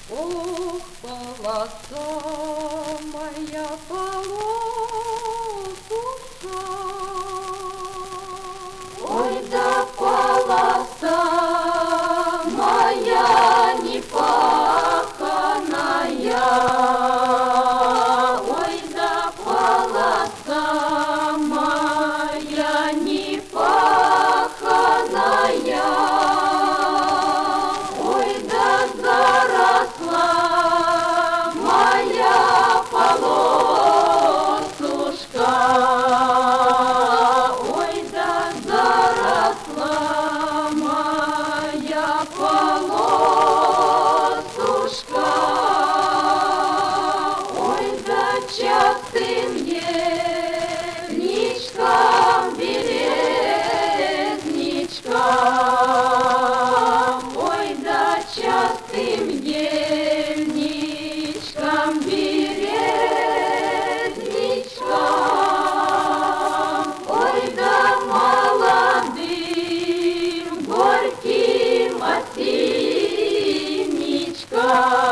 Ох, полоса моя, полосушка. Ой, да полоса моя непаханая, ой, да полоса моя непаханая, ой, да заросла моя полосушка. Полосушка, ой, да частым ельничкам, березничкам, ой, да частым ельничкам, березничкам, ой, да молодым горьким осинничкам.